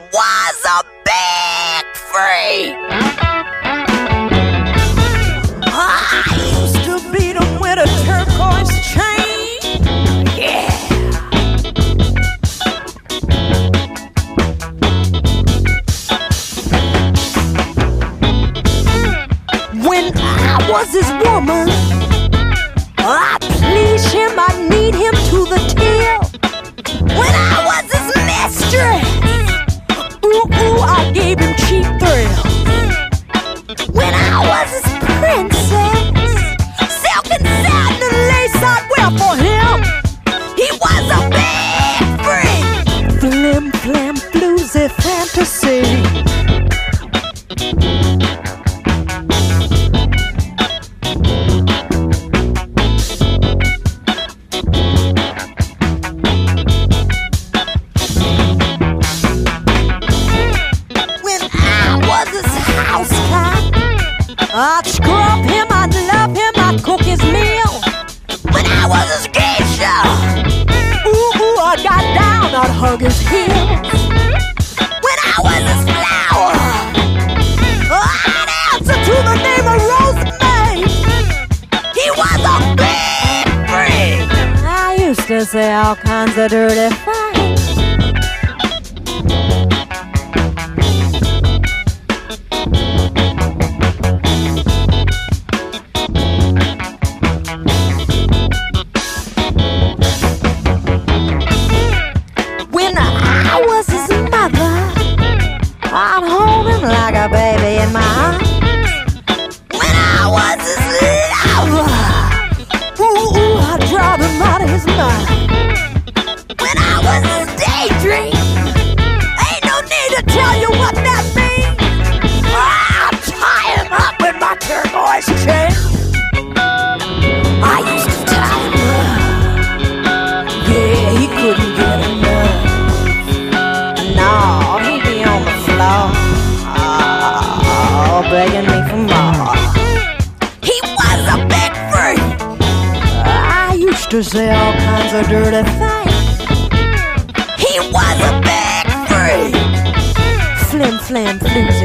was a big freak. I used to beat him with a turquoise chain. Yeah. When I was his woman, I please him, I need him to the till. When I was his mistress, ooh, I gave him cheap thrills. When I was his princess, silk and satin and lace I'd wear for him. He was a big freak. Flim, flam, floozy fantasy. I'd scrub him, I'd love him, I'd cook his meal. When I was his geisha, ooh, I got down, I'd hug his heels. When I was his flower, I'd answer to the name of Rosemary. He was a big freak. I used to say all kinds of dirty things. I'd hold him like a baby in my arms. When I was his lover, ooh, I'd drive him out of his mind. When I was his daydream, ain't no need to tell you what that means. I'd tie him up with my turquoise chain. I used to tie him up. Yeah, he couldn't get enough. No, he'd be on the floor, begging me for more. He was a big freak. I used to say all kinds of dirty things. He was a big freak. Flim, flam, floozy